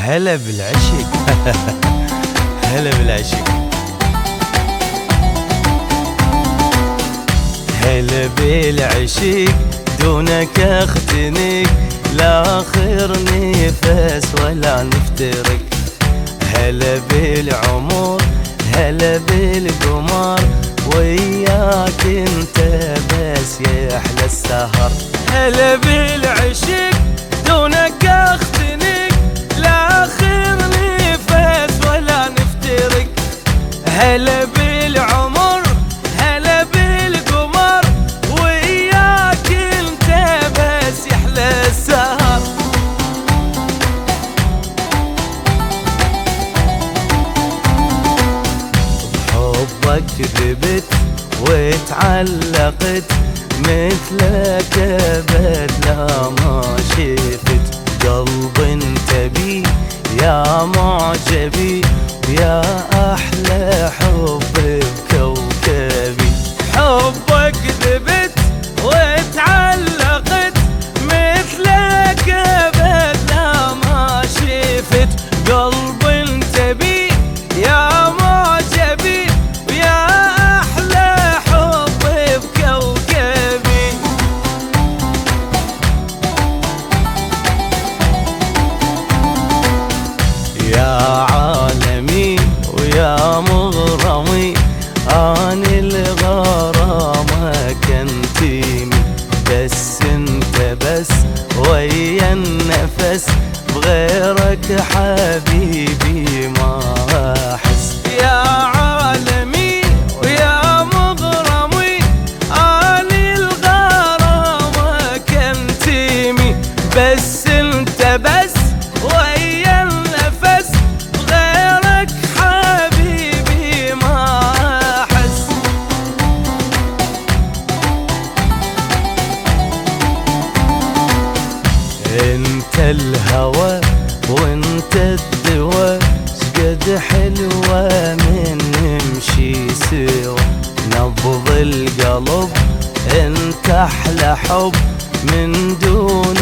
هلا بالعشق هلا بالعشق، هلا بالعشق، دونك اختنق لاخر نفس ولا نفترق. هلا بالعمر هلا بالقمر، وياك انت بس يا احلى السهر. هلا بالعشق، دونك اختنق لاخر نفس ولا نفترق. هلا بالعمر هلا بالقمر، وياك انت بس يحلى السهر. بحبك ذبت وتعلقت، مثلك ابد لا ما شفت. قلب انت بي يا معجبي، يا احلى حب بكوكبي. حبك ذبت وتعلقت، مثلك ابد لا ما شفت. قلب انت بي يا معجبي، يا احلى حب بكوكبي. يا عالمي ويا مغرمي، اني الغرامة كنتيمي. بس انت بس ويا النفس، بغيرك حبيبي ما احس. يا عالمي ويا مغرمي، اني الغرامة كنتيمي. بس انت بس ويا النفس، بغيرك حبيبي ما احس. انت الهوى وانت الدوا، شقد حلوة من نمشي سوا. نبض القلب انت احلى حب، من دون